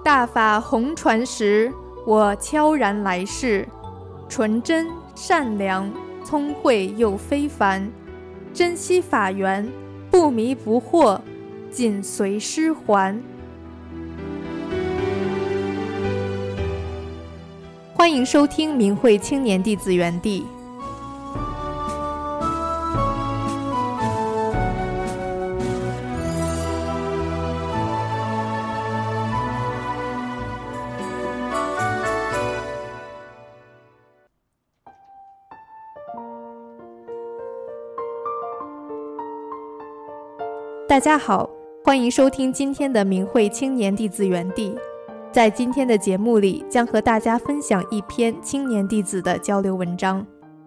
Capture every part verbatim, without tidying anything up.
大法红传时，我悄然来世，纯真善良，聪慧又非凡，珍惜法缘，不迷不惑，紧随师还。欢迎收听明慧青年弟子园地。大家好，欢迎收听今天的明慧青年弟子园地。在今天的节目里，将和大家分享一篇青年弟子的交流文章。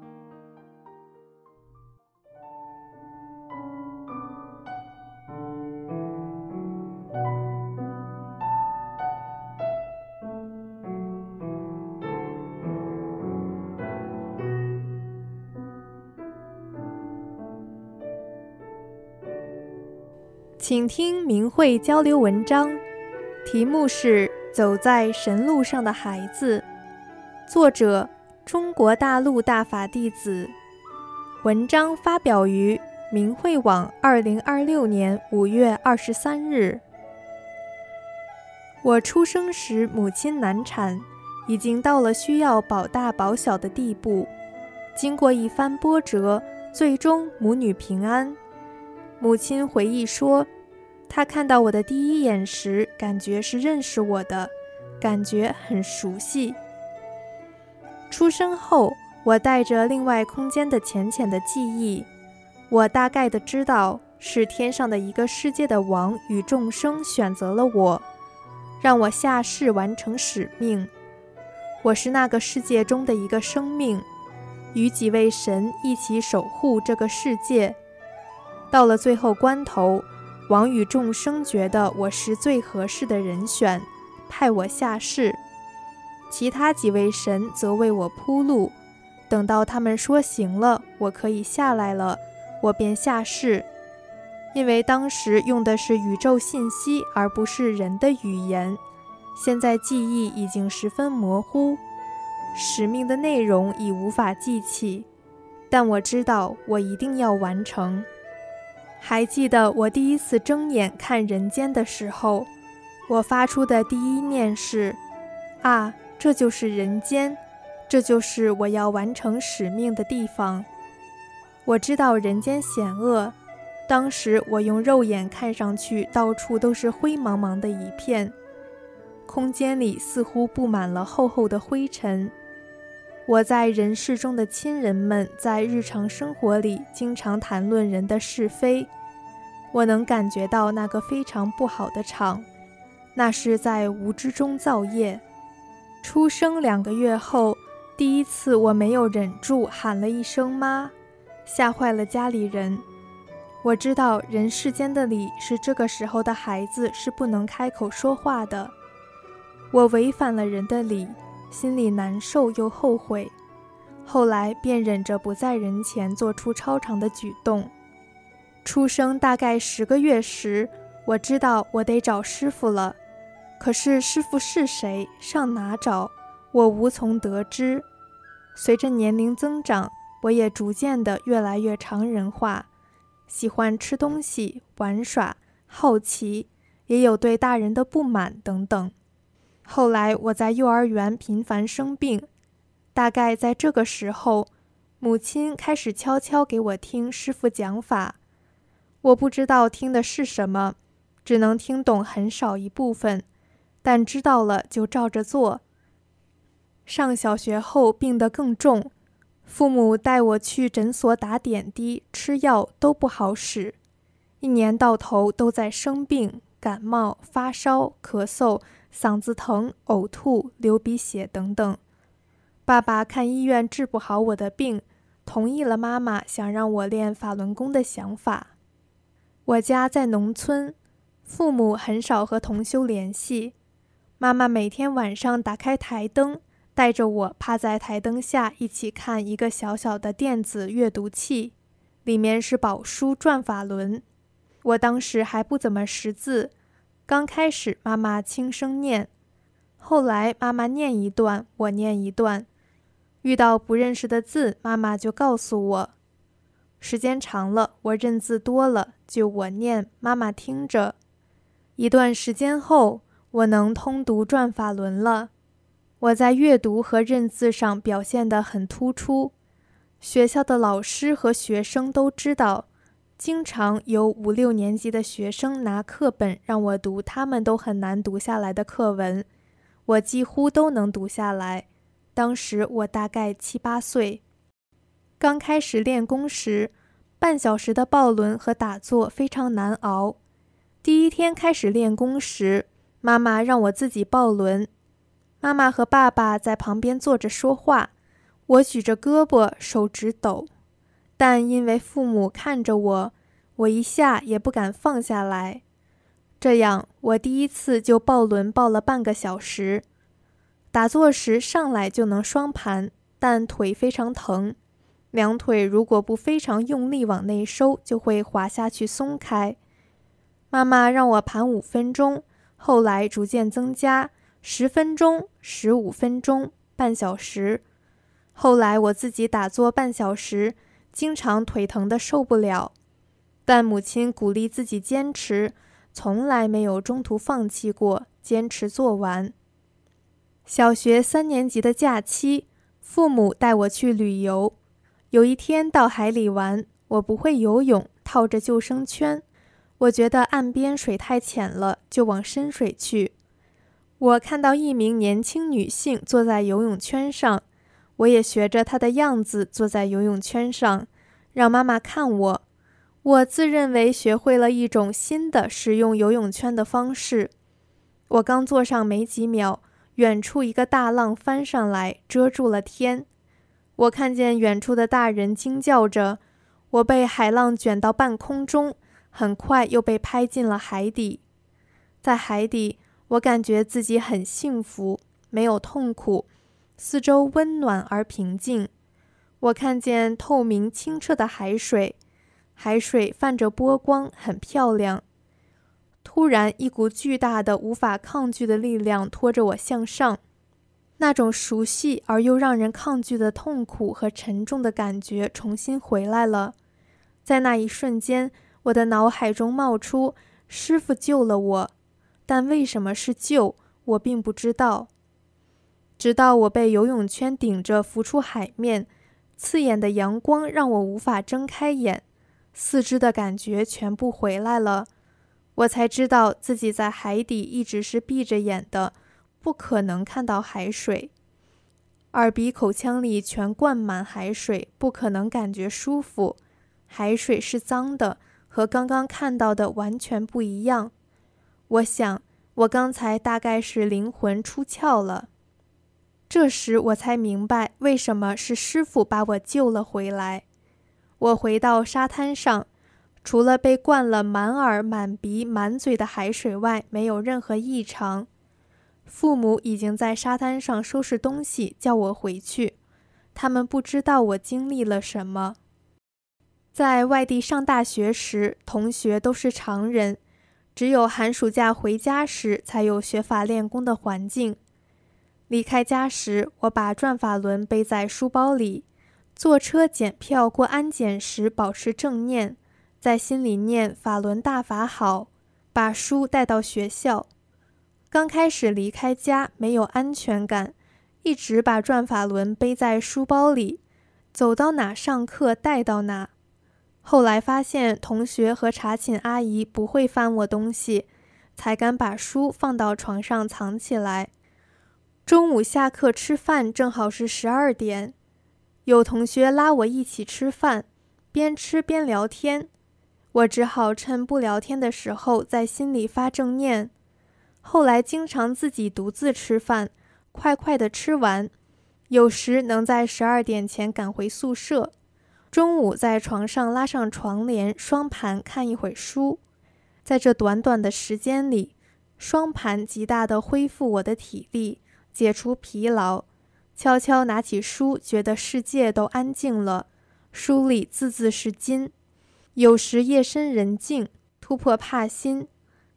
请听明慧交流文章，题目是走在神路上的孩子，作者中国大陆大法弟子。文章发表于明慧网二零二六年五月二十三日。我出生时母亲难产，已经到了需要保大保小的地步，经过一番波折，最终母女平安。母亲回忆说，她看到我的第一眼时，感觉是认识我的，感觉很熟悉。出生后，我带着另外空间的浅浅的记忆，我大概的知道，是天上的一个世界的王与众生选择了我，让我下世完成使命。我是那个世界中的一个生命，与几位神一起守护这个世界。到了最后关头，王与众生觉得我是最合适的人选，派我下世。其他几位神则为我铺路，等到他们说行了，我可以下来了，我便下世。因为当时用的是宇宙信息，而不是人的语言，现在记忆已经十分模糊，使命的内容已无法记起，但我知道我一定要完成。还记得我第一次睁眼看人间的时候，我发出的第一念是，啊，这就是人间，这就是我要完成使命的地方。我知道人间险恶，当时我用肉眼看上去到处都是灰茫茫的一片，空间里似乎布满了厚厚的灰尘。我在人世中的亲人们在日常生活里经常谈论人的是非，我能感觉到那个非常不好的场，那是在无知中造业。出生两个月后，第一次我没有忍住喊了一声妈，吓坏了家里人。我知道人世间的理是这个时候的孩子是不能开口说话的，我违反了人的理，心里难受又后悔，后来便忍着不在人前做出超常的举动。出生大概十个月时，我知道我得找师傅了，可是师傅是谁，上哪找，我无从得知。随着年龄增长，我也逐渐的越来越常人化，喜欢吃东西、玩耍、好奇，也有对大人的不满等等。后来我在幼儿园频繁生病，大概在这个时候，母亲开始悄悄给我听师父讲法。我不知道听的是什么，只能听懂很少一部分，但知道了就照着做。上小学后病得更重，父母带我去诊所打点滴、吃药都不好使，一年到头都在生病，感冒、发烧、咳嗽、嗓子疼、呕吐、流鼻血等等。爸爸看医院治不好我的病，同意了妈妈想让我练法轮功的想法。我家在农村，父母很少和同修联系，妈妈每天晚上打开台灯，带着我趴在台灯下一起看一个小小的电子阅读器，里面是宝书转法轮。我当时还不怎么识字，刚开始妈妈轻声念后来妈妈念一段，我念一段。遇到不认识的字，妈妈就告诉我。时间长了，我认字多了，就我念，妈妈听着。一段时间后，我能通读转法轮了。我在阅读和认字上表现得很突出，学校的老师和学生都知道，经常有五六年级的学生拿课本让我读他们都很难读下来的课文，我几乎都能读下来。当时我大概七八岁。刚开始练功时，半小时的抱轮和打坐非常难熬。第一天开始练功时，妈妈让我自己抱轮。妈妈和爸爸在旁边坐着说话，我举着胳膊，手指抖。但因为父母看着我，我一下也不敢放下来。这样，我第一次就抱轮抱了半个小时。打坐时上来就能双盘，但腿非常疼。两腿如果不非常用力往内收，就会滑下去松开。妈妈让我盘五分钟，后来逐渐增加，十分钟、十五分钟、半小时。后来我自己打坐半小时，经常腿疼得受不了。但母亲鼓励自己坚持，从来没有中途放弃过，坚持做完。小学三年级的假期，父母带我去旅游。有一天到海里玩，我不会游泳，套着救生圈。我觉得岸边水太浅了，就往深水去。我看到一名年轻女性坐在游泳圈上，我也学着她的样子坐在游泳圈上，让妈妈看我。我自认为学会了一种新的使用游泳圈的方式。我刚坐上没几秒，远处一个大浪翻上来，遮住了天。我看见远处的大人惊叫着，我被海浪卷到半空中，很快又被拍进了海底。在海底，我感觉自己很幸福，没有痛苦，四周温暖而平静。我看见透明清澈的海水，海水泛着波光，很漂亮。突然，一股巨大的、无法抗拒的力量拖着我向上。那种熟悉而又让人抗拒的痛苦和沉重的感觉重新回来了。在那一瞬间，我的脑海中冒出师父救了我，但为什么是救，我并不知道。直到我被游泳圈顶着浮出海面，刺眼的阳光让我无法睁开眼，四肢的感觉全部回来了，我才知道自己在海底一直是闭着眼的，不可能看到海水。耳鼻口腔里全灌满海水，不可能感觉舒服。海水是脏的，和刚刚看到的完全不一样。我想，我刚才大概是灵魂出窍了。这时我才明白，为什么是师父把我救了回来。我回到沙滩上，除了被灌了满耳、满鼻、满嘴的海水外，没有任何异常。父母已经在沙滩上收拾东西，叫我回去。他们不知道我经历了什么。在外地上大学时，同学都是常人，只有寒暑假回家时才有学法练功的环境。离开家时，我把转法轮背在书包里，坐车检票过安检时保持正念，在心里念法轮大法好，把书带到学校。刚开始离开家没有安全感，一直把转法轮背在书包里，走到哪上课带到哪。后来发现同学和查寝阿姨不会翻我东西，才敢把书放到床上藏起来。中午下课吃饭正好是十二点，有同学拉我一起吃饭，边吃边聊天，我只好趁不聊天的时候在心里发正念。后来经常自己独自吃饭，快快地吃完，有时能在十二点前赶回宿舍。中午在床上拉上床帘，双盘看一会书。在这短短的时间里，双盘极大地恢复我的体力，解除疲劳。悄悄拿起书，觉得世界都安静了，书里字字是金。有时夜深人静，突破怕心，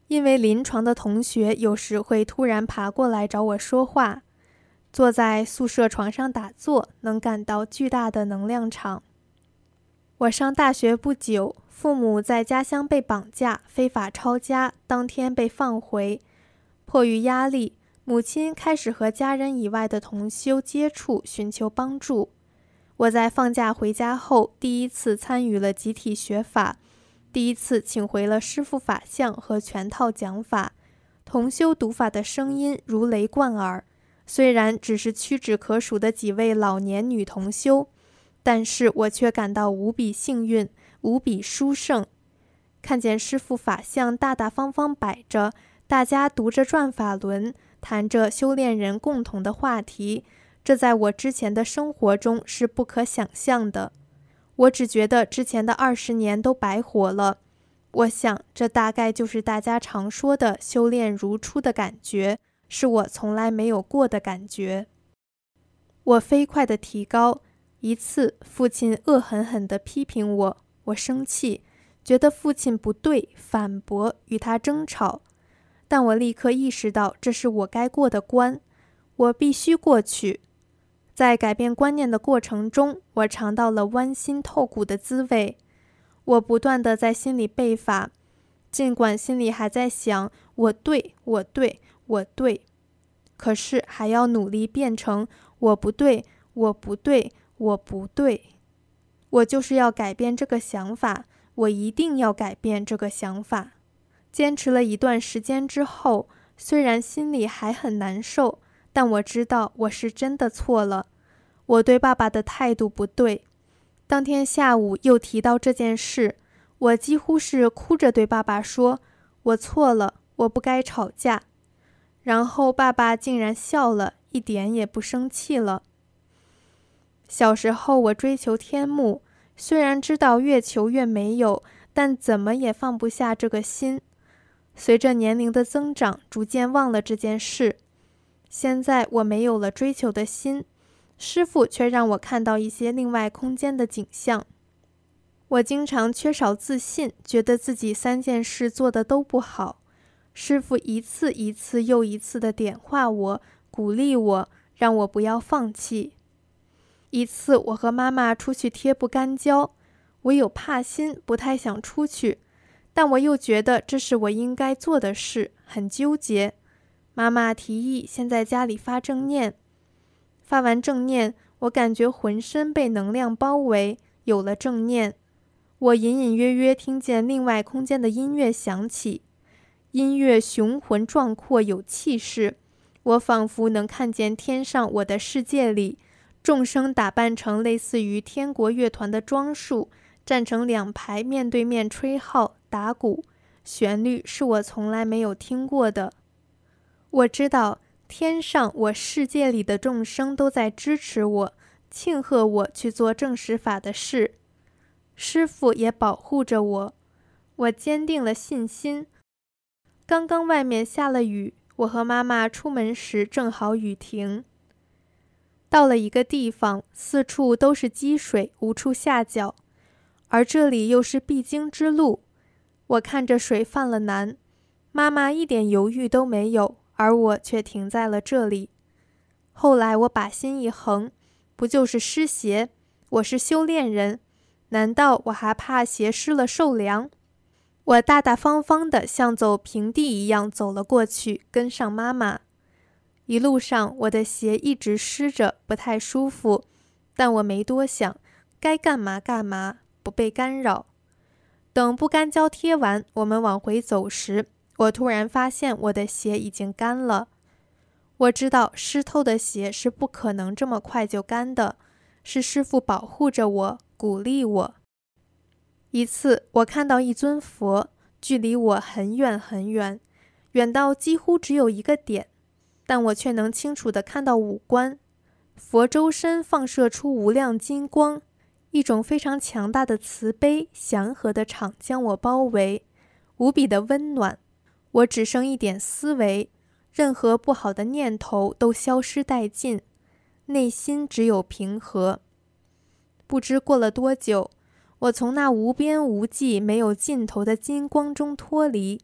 因为临床的同学有时会突然爬过来找我说话，坐在宿舍床上打坐，能感到巨大的能量场。我上大学不久，父母在家乡被绑架，非法抄家，当天被放回。迫于压力，母亲开始和家人以外的同修接触，寻求帮助。我在放假回家后，第一次参与了集体学法，第一次请回了师父法相和全套讲法。同修读法的声音如雷贯耳，虽然只是屈指可数的几位老年女同修，但是我却感到无比幸运，无比殊胜。看见师父法相大大方方摆着，大家读着转法轮，谈着修炼人共同的话题，这在我之前的生活中是不可想象的。我只觉得之前的二十年都白活了。我想，这大概就是大家常说的修炼如初的感觉，是我从来没有过的感觉。我飞快地提高，一次父亲恶狠狠地批评我，我生气，觉得父亲不对，反驳，与他争吵。但我立刻意识到这是我该过的关，我必须过去。在改变观念的过程中，我尝到了剜心透骨的滋味。我不断地在心里背法，尽管心里还在想我对，我对，我对，可是还要努力变成我不对，我不对，我不对。我就是要改变这个想法，我一定要改变这个想法。坚持了一段时间之后，虽然心里还很难受，但我知道我是真的错了。我对爸爸的态度不对。当天下午又提到这件事，我几乎是哭着对爸爸说，我错了，我不该吵架。然后爸爸竟然笑了，一点也不生气了。小时候我追求天幕，虽然知道越求越没有，但怎么也放不下这个心。随着年龄的增长，逐渐忘了这件事。现在我没有了追求的心，师父却让我看到一些另外空间的景象。我经常缺少自信，觉得自己三件事做得都不好。师父一次一次又一次地点化我，鼓励我，让我不要放弃。一次我和妈妈出去贴不干胶，我有怕心，不太想出去，但我又觉得这是我应该做的事，很纠结。妈妈提议先在家里发正念。发完正念，我感觉浑身被能量包围，有了正念。我隐隐约约听见另外空间的音乐响起，音乐雄浑壮阔有气势，我仿佛能看见天上我的世界里，众生打扮成类似于天国乐团的装束，站成两排面对面吹号打鼓，旋律是我从来没有听过的。我知道天上我世界里的众生都在支持我，庆贺我去做正实法的事。师父也保护着我，我坚定了信心。刚刚外面下了雨，我和妈妈出门时正好雨停。到了一个地方，四处都是积水，无处下脚，而这里又是必经之路。我看着水犯了难，妈妈一点犹豫都没有，而我却停在了这里。后来我把心一横，不就是湿鞋？我是修炼人，难道我还怕鞋湿了受凉？我大大方方地像走平地一样走了过去，跟上妈妈。一路上我的鞋一直湿着，不太舒服，但我没多想，该干嘛干嘛，不被干扰。等不干胶贴完，我们往回走时，我突然发现我的鞋已经干了。我知道湿透的鞋是不可能这么快就干的，是师父保护着我，鼓励我。一次我看到一尊佛，距离我很远很远，远到几乎只有一个点，但我却能清楚地看到五官。佛周身放射出无量金光，一种非常强大的慈悲祥和的场将我包围，无比的温暖。我只剩一点思维，任何不好的念头都消失殆尽，内心只有平和。不知过了多久，我从那无边无际没有尽头的金光中脱离，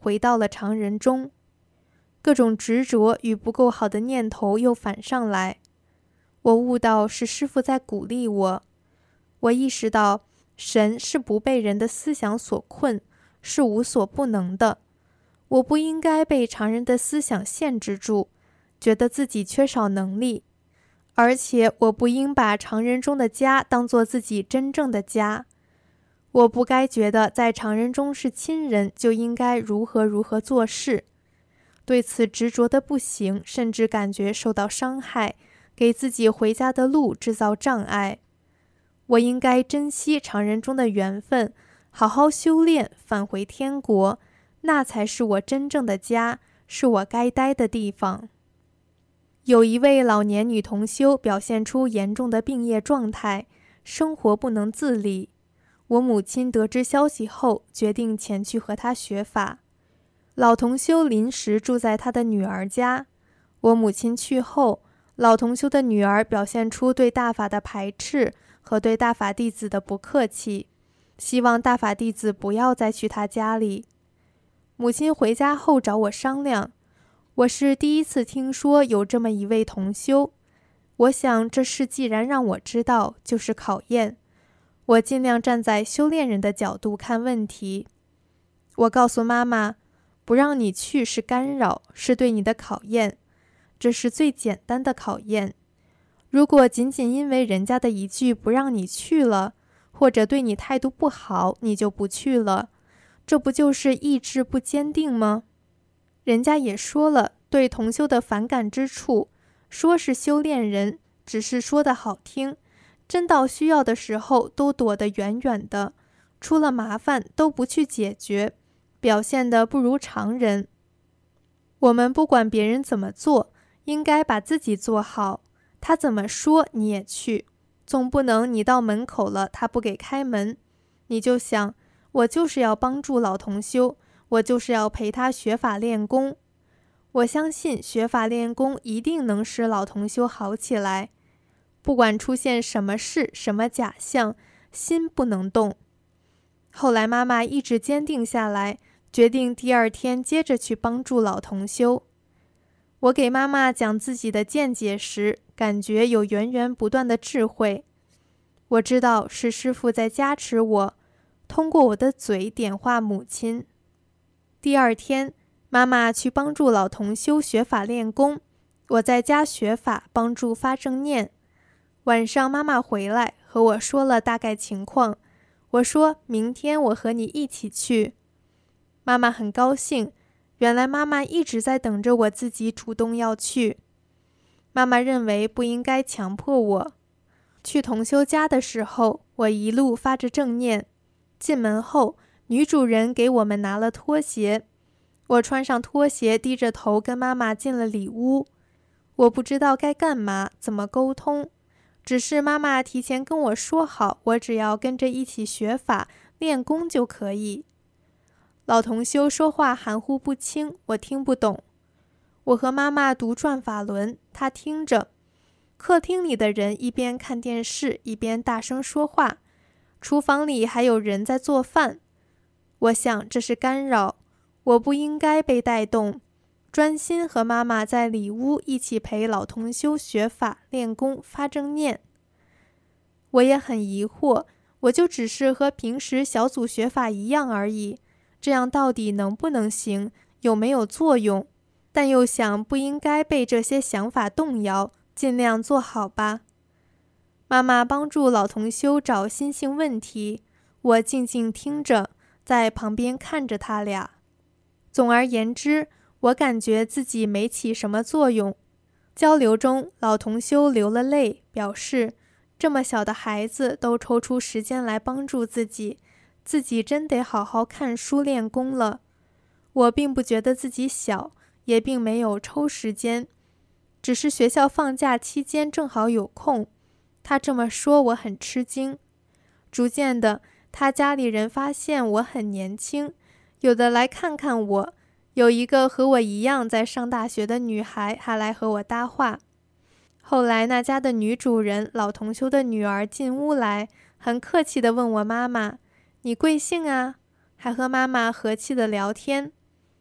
回到了常人中。各种执着与不够好的念头又反上来，我悟到是师父在鼓励我。我意识到神是不被人的思想所困，是无所不能的。我不应该被常人的思想限制住，觉得自己缺少能力，而且我不应把常人中的家当作自己真正的家。我不该觉得在常人中是亲人就应该如何如何做事，对此执着的不行，甚至感觉受到伤害，给自己回家的路制造障碍。我应该珍惜常人中的缘分，好好修炼，返回天国，那才是我真正的家，是我该待的地方。有一位老年女同修表现出严重的病业状态，生活不能自理。我母亲得知消息后，决定前去和她学法。老同修临时住在他的女儿家。我母亲去后，老同修的女儿表现出对大法的排斥和对大法弟子的不客气，希望大法弟子不要再去他家里。母亲回家后找我商量，我是第一次听说有这么一位同修，我想这事既然让我知道，就是考验。我尽量站在修炼人的角度看问题。我告诉妈妈，不让你去是干扰，是对你的考验，这是最简单的考验。如果仅仅因为人家的一句不让你去了，或者对你态度不好，你就不去了，这不就是意志不坚定吗？人家也说了，对同修的反感之处，说是修炼人，只是说的好听，真到需要的时候都躲得远远的，出了麻烦都不去解决，表现得不如常人。我们不管别人怎么做，应该把自己做好，他怎么说你也去，总不能你到门口了他不给开门，你就想我就是要帮助老同修，我就是要陪他学法练功。我相信学法练功一定能使老同修好起来，不管出现什么事什么假象，心不能动。后来妈妈意志坚定下来，决定第二天接着去帮助老同修。我给妈妈讲自己的见解时，感觉有源源不断的智慧。我知道是师父在加持我，通过我的嘴点化母亲。第二天，妈妈去帮助老同修学法练功，我在家学法帮助发正念。晚上妈妈回来和我说了大概情况，我说明天我和你一起去。妈妈很高兴，原来妈妈一直在等着我自己主动要去。妈妈认为不应该强迫我。去同修家的时候，我一路发着正念。进门后，女主人给我们拿了拖鞋，我穿上拖鞋，低着头跟妈妈进了里屋。我不知道该干嘛，怎么沟通，只是妈妈提前跟我说好，我只要跟着一起学法练功就可以。老同修说话含糊不清，我听不懂。我和妈妈读转法轮，她听着。客厅里的人一边看电视，一边大声说话。厨房里还有人在做饭。我想这是干扰，我不应该被带动，专心和妈妈在里屋一起陪老同修学法练功发正念。我也很疑惑，我就只是和平时小组学法一样而已，这样到底能不能行，有没有作用？但又想不应该被这些想法动摇，尽量做好吧。妈妈帮助老同修找心性问题，我静静听着，在旁边看着他俩。总而言之，我感觉自己没起什么作用。交流中，老同修流了泪，表示这么小的孩子都抽出时间来帮助自己，自己真得好好看书练功了。我并不觉得自己小，也并没有抽时间，只是学校放假期间正好有空。他这么说，我很吃惊。逐渐的，他家里人发现我很年轻，有的来看看我，有一个和我一样在上大学的女孩还来和我搭话。后来那家的女主人老同修的女儿进屋来，很客气地问我妈妈，你贵姓啊？还和妈妈和气地聊天。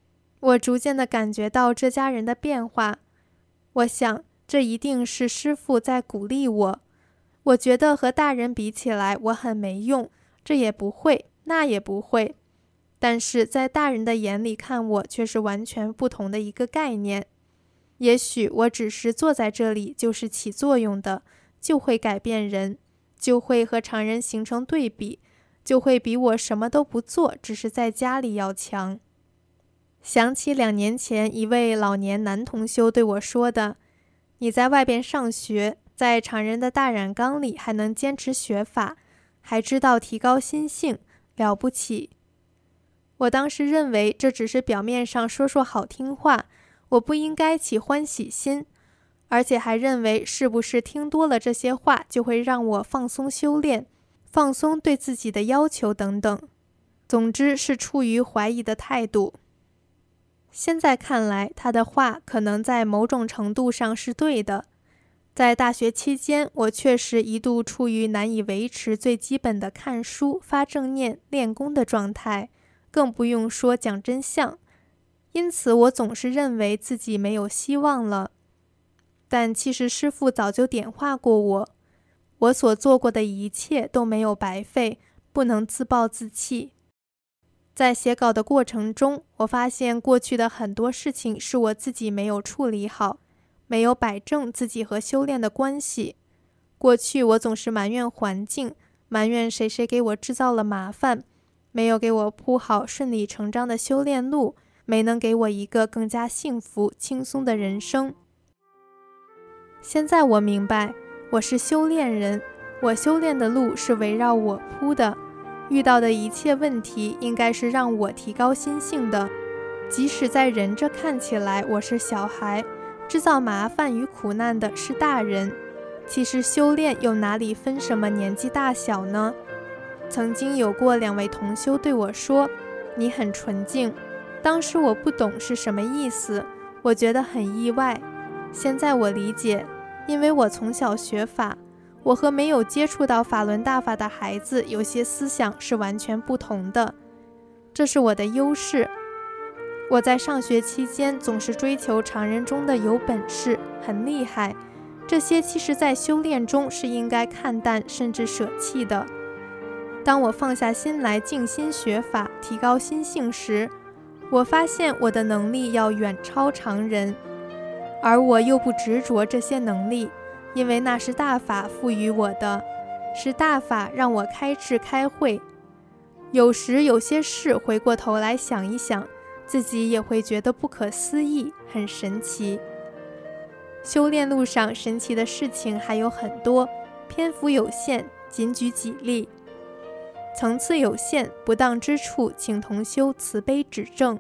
我逐渐地感觉到这家人的变化，我想这一定是师父在鼓励我。我觉得和大人比起来我很没用，这也不会，那也不会，但是在大人的眼里看我却是完全不同的一个概念。也许我只是坐在这里就是起作用的，就会改变人，就会和常人形成对比，就会比我什么都不做，只是在家里要强。想起两年前一位老年男同修对我说的，你在外边上学，在常人的大染缸里还能坚持学法，还知道提高心性，了不起。我当时认为这只是表面上说说好听话，我不应该起欢喜心，而且还认为是不是听多了这些话就会让我放松修炼，放松对自己的要求等等。总之是处于怀疑的态度。现在看来，他的话可能在某种程度上是对的。在大学期间，我确实一度处于难以维持最基本的看书、发正念、练功的状态，更不用说讲真相。因此，我总是认为自己没有希望了。但其实师父早就点化过我，我所做过的一切都没有白费，不能自暴自弃。在写稿的过程中，我发现过去的很多事情是我自己没有处理好，没有摆正自己和修炼的关系。过去我总是埋怨环境，埋怨谁谁给我制造了麻烦，没有给我铺好顺理成章的修炼路，没能给我一个更加幸福、轻松的人生。现在我明白，我是修炼人，我修炼的路是围绕我铺的，遇到的一切问题应该是让我提高心性的。即使在人这看起来我是小孩，制造麻烦与苦难的是大人，其实修炼又哪里分什么年纪大小呢？曾经有过两位同修对我说，你很纯净。当时我不懂是什么意思，我觉得很意外。现在我理解，因为我从小学法，我和没有接触到法轮大法的孩子有些思想是完全不同的，这是我的优势。我在上学期间总是追求常人中的有本事、很厉害，这些其实在修炼中是应该看淡甚至舍弃的。当我放下心来静心学法，提高心性时，我发现我的能力要远超常人，而我又不执着这些能力，因为那是大法赋予我的，是大法让我开智开慧。有时有些事回过头来想一想，自己也会觉得不可思议，很神奇。修炼路上神奇的事情还有很多，篇幅有限，仅举几例。层次有限，不当之处，请同修慈悲指正。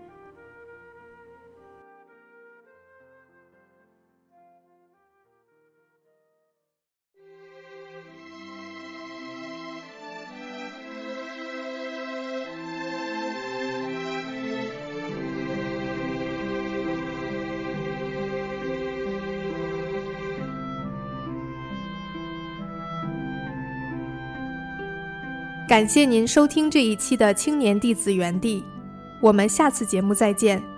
感谢您收听这一期的青年弟子园地，我们下次节目再见。